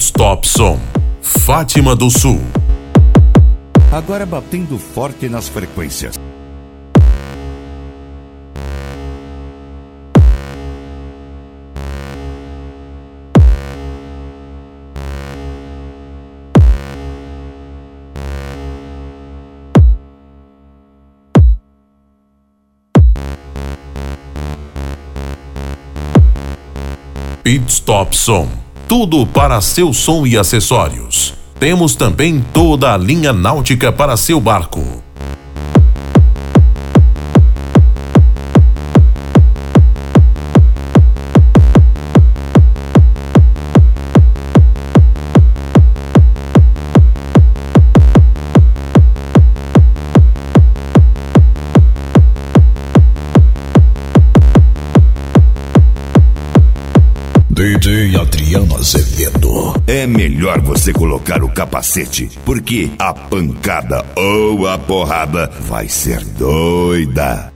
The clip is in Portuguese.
Stop Som, Fátima do Sul. Agora batendo forte nas frequências. Pit Stop Som, tudo para seu som e acessórios. Temos também toda a linha náutica para seu barco. DJ Adriano Azevedo. É melhor você colocar o capacete, porque a pancada ou a porrada vai ser doida.